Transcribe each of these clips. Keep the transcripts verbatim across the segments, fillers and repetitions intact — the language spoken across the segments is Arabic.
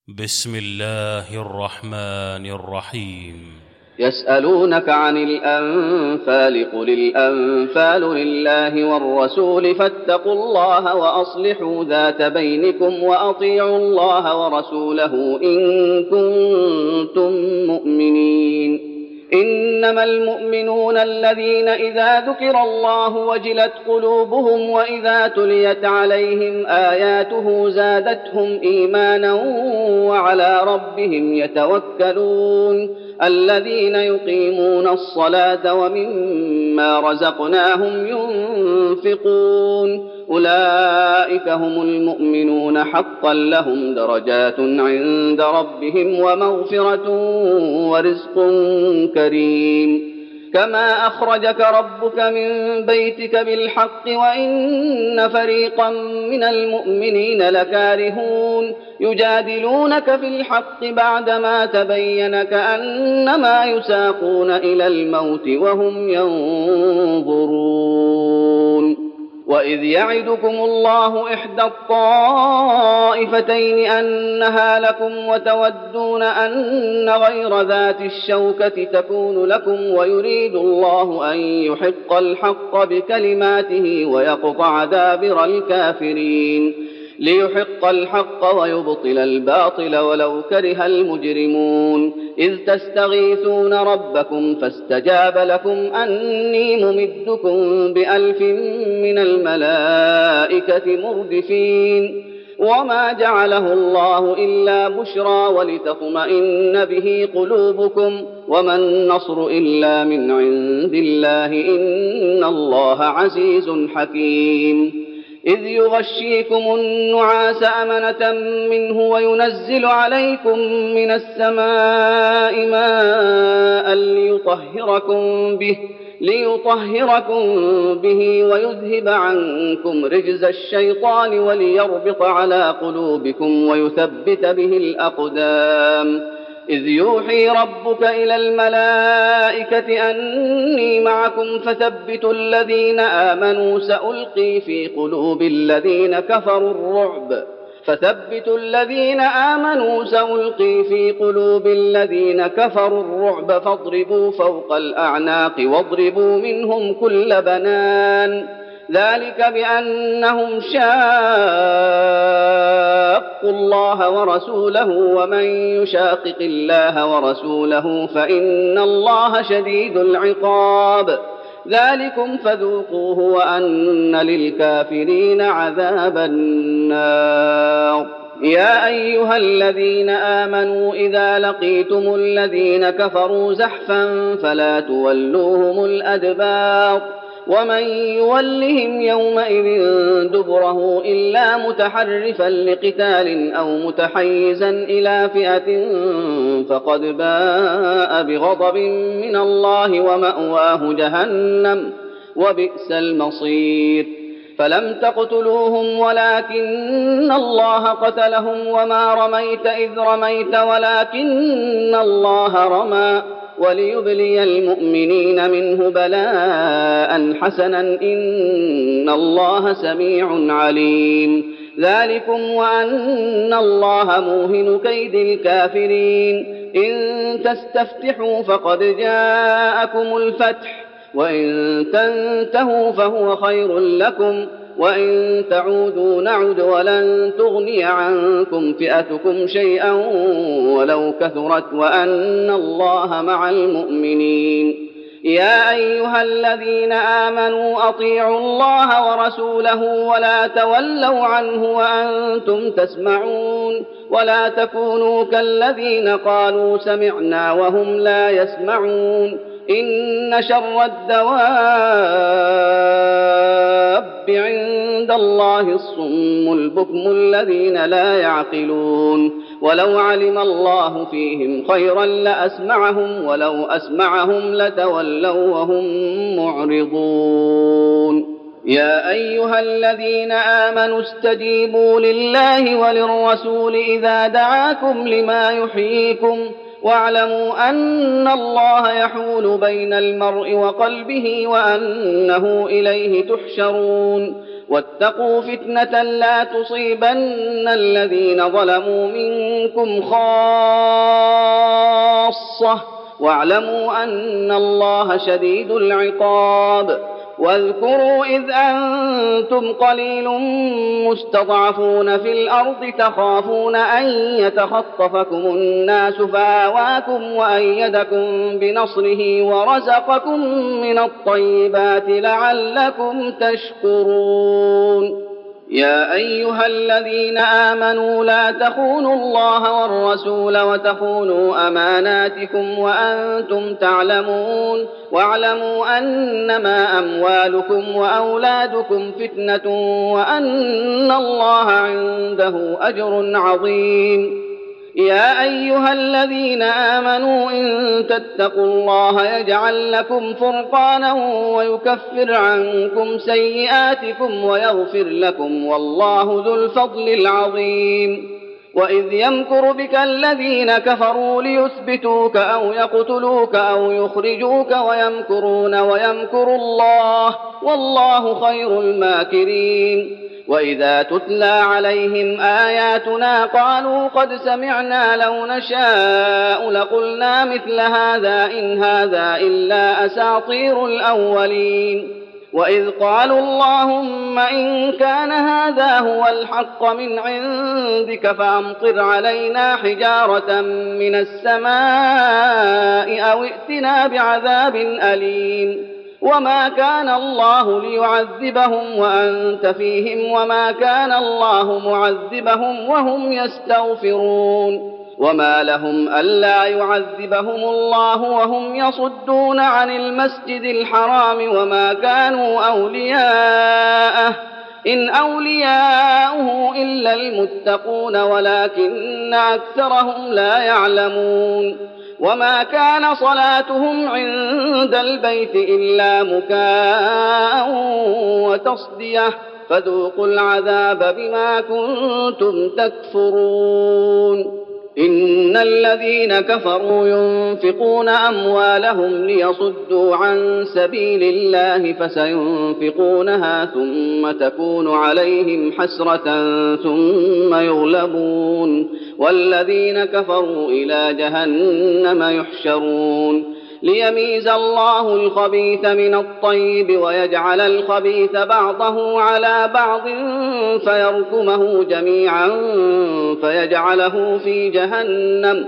بسم الله الرحمن الرحيم. يسألونك عن الأنفال قل الأنفال لله والرسول فاتقوا الله وأصلحوا ذات بينكم وأطيعوا الله ورسوله إن كنتم مؤمنين. إنما المؤمنون الذين إذا ذكر الله وجلت قلوبهم وإذا تليت عليهم آياته زادتهم إيمانا وعلى ربهم يتوكلون. الذين يقيمون الصلاة ومما رزقناهم ينفقون أولئك هم المؤمنون حقا لهم درجات عند ربهم ومغفرة ورزق كريم. كما أخرجك ربك من بيتك بالحق وإن فريقا من المؤمنين لكارهون يجادلونك في الحق بعدما تبين كأنما يساقون إلى الموت وهم ينظرون. وإذ يعدكم الله إحدى الطائفتين أنها لكم وتودون أن غير ذات الشوكة تكون لكم ويريد الله أن يحق الحق بكلماته ويقطع دابر الكافرين ليحق الحق ويبطل الباطل ولو كره المجرمون. إذ تستغيثون ربكم فاستجاب لكم أني ممدكم بألف من الملائكة مردفين. وما جعله الله إلا بشرى ولتطمئن به قلوبكم وما النصر إلا من عند الله إن الله عزيز حكيم. إذ يغشيكم النعاس أمنة منه وينزل عليكم من السماء ماء ليطهركم به ليطهركم به ويذهب عنكم رجز الشيطان وليربط على قلوبكم ويثبت به الأقدام. إذ يوحي ربك إلى الملائكة أني معكم فثبتوا الذين آمنوا سألقي في قلوب الذين كفروا الرعب فثبتوا الذين آمنوا سألقي في قلوب الذين كفروا الرعب فاضربوا فوق الأعناق واضربوا منهم كل بنان. ذلك بأنهم شاقوا الله ورسوله ومن يشاقق الله ورسوله فإن الله شديد العقاب. ذلكم فذوقوه وأن للكافرين عذاب النار. يا أيها الذين آمنوا إذا لقيتم الذين كفروا زحفا فلا تولوهم الأدبار ومن يولهم يومئذ دبره إلا متحرفا لقتال أو متحيزا إلى فئة فقد باء بغضب من الله ومأواه جهنم وبئس المصير. فلم تقتلوهم ولكن الله قتلهم وما رميت إذ رميت ولكن الله رمى وليبلي المؤمنين منه بلاء حسنا إن الله سميع عليم. ذلكم وأن الله موهن كيد الكافرين. إن تستفتحوا فقد جاءكم الفتح وإن تنتهوا فهو خير لكم وإن تعودوا نعد ولن تغني عنكم فئتكم شيئا ولو كثرت وأن الله مع المؤمنين. يا أيها الذين آمنوا أطيعوا الله ورسوله ولا تولوا عنه وأنتم تسمعون ولا تكونوا كالذين قالوا سمعنا وهم لا يسمعون. إن شر الدواب عند الله الصم البكم الذين لا يعقلون. ولو علم الله فيهم خيرا لأسمعهم ولو أسمعهم لتولوا وهم معرضون. يا أيها الذين آمنوا استجيبوا لله وللرسول إذا دعاكم لما يحييكم واعلموا أن الله يحول بين المرء وقلبه وأنه إليه تحشرون. واتقوا فتنة لا تصيبن الذين ظلموا منكم خاصة واعلموا أن الله شديد العقاب. واذكروا إذ أنتم قليل مستضعفون في الأرض تخافون أن يتخطفكم الناس فآواكم وأيدكم بنصره ورزقكم من الطيبات لعلكم تشكرون. يا أيها الذين آمنوا لا تخونوا الله والرسول وتخونوا أماناتكم وأنتم تعلمون واعلموا أنما أموالكم وأولادكم فتنة وأن الله عنده أجر عظيم. يا أيها الذين آمنوا إن تتقوا الله يجعل لكم فرقانا ويكفر عنكم سيئاتكم ويغفر لكم والله ذو الفضل العظيم. وإذ يمكر بك الذين كفروا ليثبتوك أو يقتلوك أو يخرجوك ويمكرون ويمكر الله والله خير الماكرين. وإذا تتلى عليهم آياتنا قالوا قد سمعنا لو نشاء لقلنا مثل هذا إن هذا إلا أساطير الأولين. وإذ قالوا اللهم إن كان هذا هو الحق من عندك فأمطر علينا حجارة من السماء أو ائتنا بعذاب أليم. وما كان الله ليعذبهم وأنت فيهم وما كان الله معذبهم وهم يستغفرون. وما لهم ألا يعذبهم الله وهم يصدون عن المسجد الحرام وما كانوا أولياءه إن أولياؤه إلا المتقون ولكن أكثرهم لا يعلمون. وما كان صلاتهم عند البيت إلا مكاء وتصدية فذوقوا العذاب بما كنتم تكفرون. إن الذين كفروا ينفقون أموالهم ليصدوا عن سبيل الله فسينفقونها ثم تكون عليهم حسرة ثم يغلبون والذين كفروا إلى جهنم يحشرون. ليميز الله الخبيث من الطيب ويجعل الخبيث بعضه على بعض فيركمه جميعا فيجعله في جهنم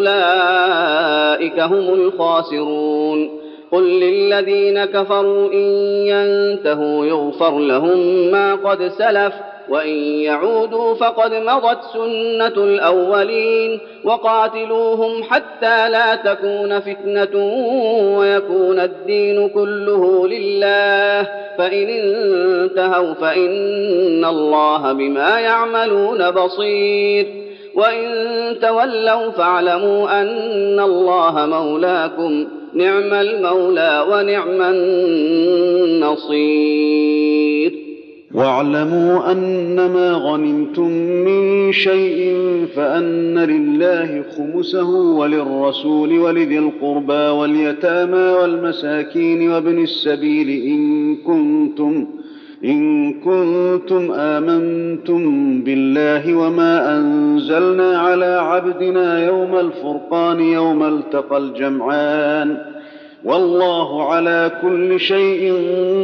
أولئك هم الخاسرون. قل للذين كفروا إن ينتهوا يغفر لهم ما قد سلف وإن يعودوا فقد مضت سنة الأولين. وقاتلوهم حتى لا تكون فتنة ويكون الدين كله لله فإن انتهوا فإن الله بما يعملون بصير. وإن تولوا فاعلموا أن الله مولاكم نعم المولى ونعم النصير. واعلموا أنما غنمتم من شيء فأن لله خمسه وللرسول ولذي القربى واليتامى والمساكين وابن السبيل إن كنتم إن كنتم آمنتم بالله وما أنزلنا على عبدنا يوم الفرقان يوم التقى الجمعان والله على كل شيء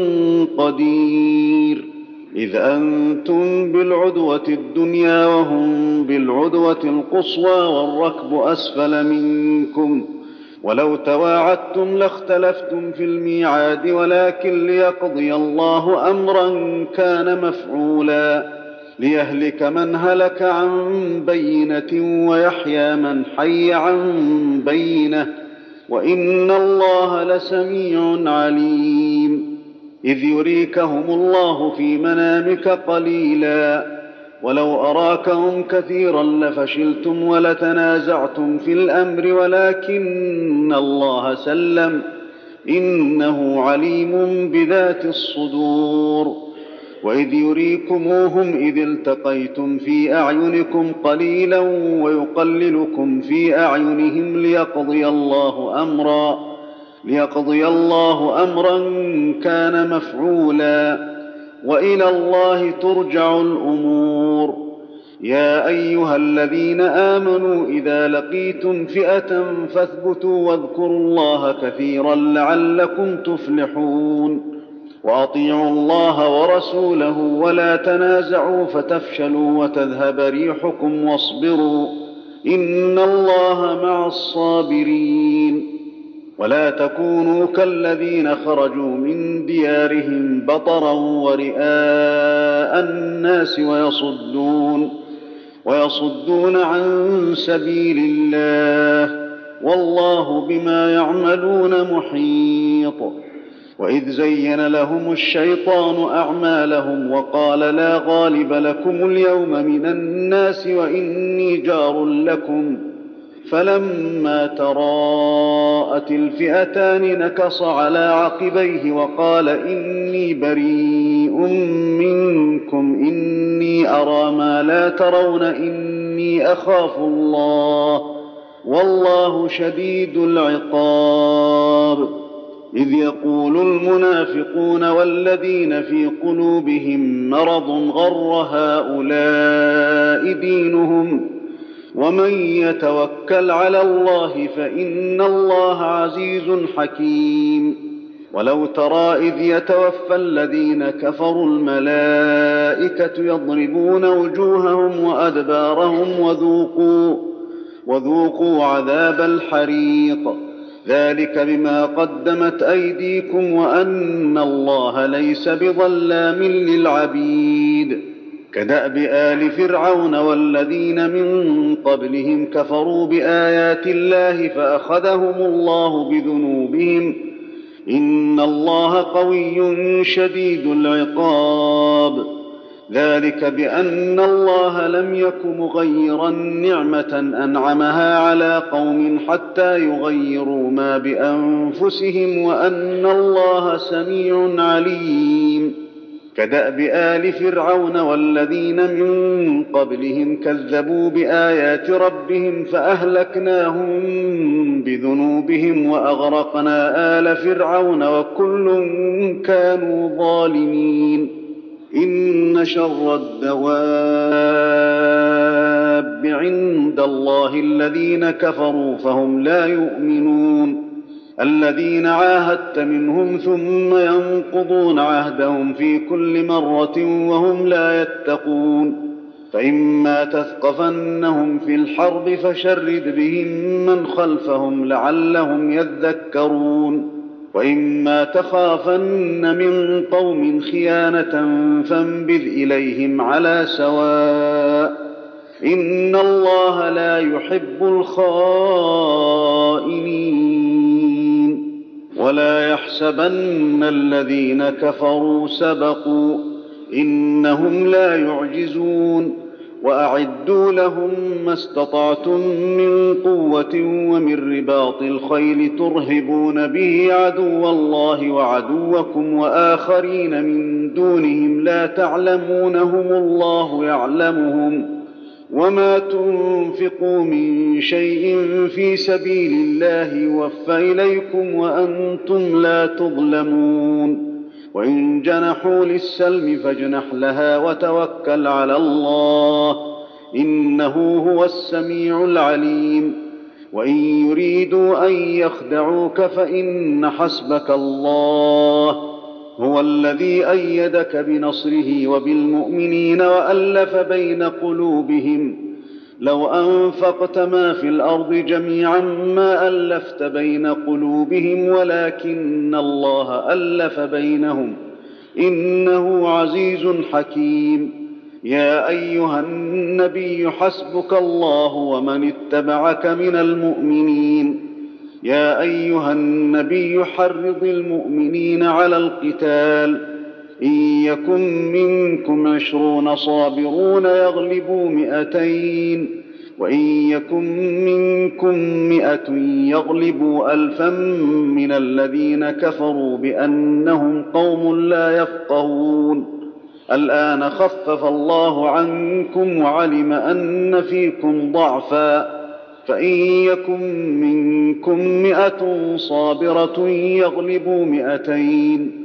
قدير. إذ أنتم بالعدوة الدنيا وهم بالعدوة القصوى والركب أسفل منكم ولو تواعدتم لاختلفتم في الميعاد ولكن ليقضي الله أمرا كان مفعولا ليهلك من هلك عن بينة ويحيى من حي عن بينة وإن الله لسميع عليم. إذ يريكهم الله في منامك قليلا ولو أراكهم كثيرا لفشلتم ولتنازعتم في الأمر ولكن الله سلم إنه عليم بذات الصدور. وإذ يريكموهم إذ التقيتم في أعينكم قليلا ويقللكم في أعينهم ليقضي الله أمرا ليقضي الله أمرا كان مفعولا وإلى الله ترجع الأمور. يا أيها الذين آمنوا إذا لقيتم فئة فاثبتوا واذكروا الله كثيرا لعلكم تفلحون. وأطيعوا الله ورسوله ولا تنازعوا فتفشلوا وتذهب ريحكم واصبروا إن الله مع الصابرين. ولا تكونوا كالذين خرجوا من ديارهم بطرا ورئاء الناس ويصدون ويصدون عن سبيل الله والله بما يعملون محيط. وإذ زين لهم الشيطان أعمالهم وقال لا غالب لكم اليوم من الناس وإني جار لكم فلما تراءت الفئتان نكص على عقبيه وقال إني بريء منكم إني أرى ما لا ترون إني أخاف الله والله شديد العقاب. إذ يقول المنافقون والذين في قلوبهم مرض غر هؤلاء دينهم ومن يتوكل على الله فإن الله عزيز حكيم. ولو ترى إذ يتوفى الذين كفروا الملائكة يضربون وجوههم وأدبارهم وذوقوا, وذوقوا عذاب الحريق ذلك بما قدمت أيديكم وأن الله ليس بظلام للعبيد. كدأب آل فرعون والذين من قبلهم كفروا بآيات الله فأخذهم الله بذنوبهم إن الله قوي شديد العقاب. ذلك بأن الله لم يك مغيرا نعمة أنعمها على قوم حتى يغيروا ما بأنفسهم وأن الله سميع عليم. كدأب آل فرعون والذين من قبلهم كذبوا بآيات ربهم فأهلكناهم بذنوبهم وأغرقنا آل فرعون وكل كانوا ظالمين. إن شر الدواب عند الله الذين كفروا فهم لا يؤمنون الذين عاهدت منهم ثم ينقضون عهدهم في كل مرة وهم لا يتقون. فإما تثقفنهم في الحرب فشرد بهم من خلفهم لعلهم يذكرون. وإما تخافن من قوم خيانة فانبذ إليهم على سواء إن الله لا يحب الخائنين. ولا يحسبن الذين كفروا سبقوا إنهم لا يعجزون. وأعدوا لهم ما استطعتم من قوة ومن رباط الخيل ترهبون به عدو الله وعدوكم وآخرين من دونهم لا تعلمونهم الله يعلمهم. وما تنفقوا من شيء في سبيل الله يوفى إليكم وأنتم لا تظلمون. وإن جنحوا للسلم فاجنح لها وتوكل على الله إنه هو السميع العليم. وإن يريدوا أن يخدعوك فإن حسبك الله هو الذي أيدك بنصره وبالمؤمنين وألف بين قلوبهم لو أنفقت ما في الأرض جميعا ما ألفت بين قلوبهم ولكن الله ألف بينهم إنه عزيز حكيم. يا أيها النبي حسبك الله ومن اتبعك من المؤمنين. يا أيها النبي حرض المؤمنين على القتال إن يكن منكم عشرون صابرون يغلبوا مئتين وإن يكن منكم مئة يغلبوا ألفا من الذين كفروا بأنهم قوم لا يفقهون. الآن خفف الله عنكم وعلم أن فيكم ضعفا فإن يكن منكم مئة صابرة يغلبوا مئتين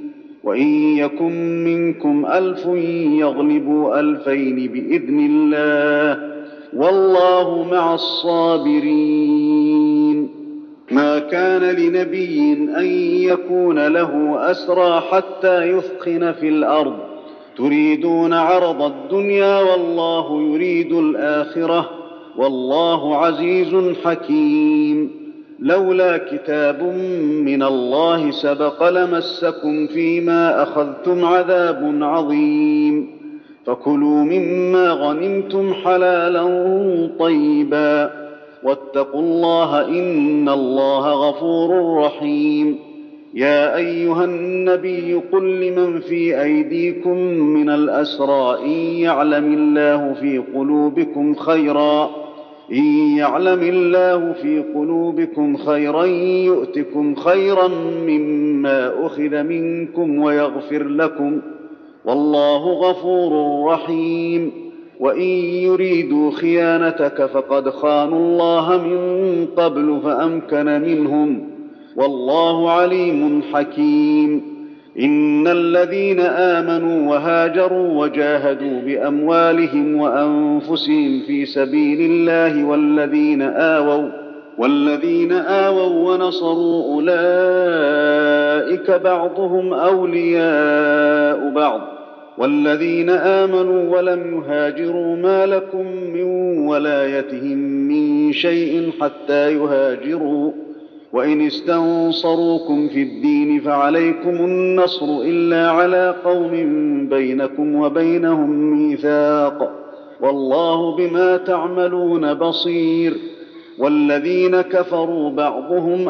وإن يكن منكم ألف يغلبوا ألفين بإذن الله والله مع الصابرين. ما كان لنبي أن يكون له أسرى حتى يثخن في الأرض تريدون عرض الدنيا والله يريد الآخرة والله عزيز حكيم. لولا كتاب من الله سبق لمسكم فيما أخذتم عذاب عظيم فكلوا مما غنمتم حلالا طيبا واتقوا الله إن الله غفور رحيم. يا أيها النبي قل لمن في أيديكم من الأسرى إن يعلم الله في قلوبكم خيرا إن يعلم الله في قلوبكم خيرا يؤتكم خيرا مما أخذ منكم ويغفر لكم والله غفور رحيم. وإن يريدوا خيانتك فقد خانوا الله من قبل فأمكن منهم والله عليم حكيم. إن الذين آمنوا وهاجروا وجاهدوا بأموالهم وأنفسهم في سبيل الله والذين آووا والذين آووا ونصروا أولئك بعضهم أولياء بعض والذين آمنوا ولم يهاجروا ما لكم من ولايتهم من شيء حتى يهاجروا وإن استنصروكم في الدين فعليكم النصر إلا على قوم بينكم وبينهم ميثاق والله بما تعملون بصير. والذين كفروا بعضهم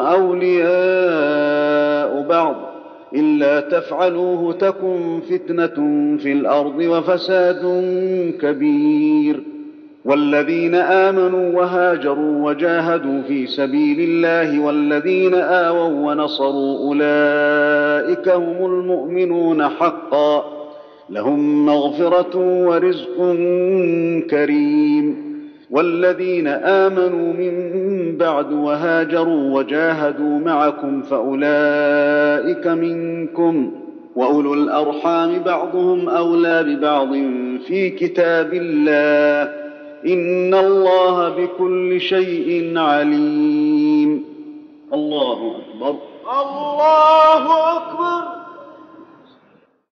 أولياء بعض إلا تفعلوه تكن فتنة في الأرض وفساد كبير. والذين آمنوا وهاجروا وجاهدوا في سبيل الله والذين آووا ونصروا أولئك هم المؤمنون حقا لهم مغفرة ورزق كريم. والذين آمنوا من بعد وهاجروا وجاهدوا معكم فأولئك منكم وأولو الأرحام بعضهم أولى ببعض في كتاب الله إن الله بكل شيء عليم. الله أكبر. الله أكبر.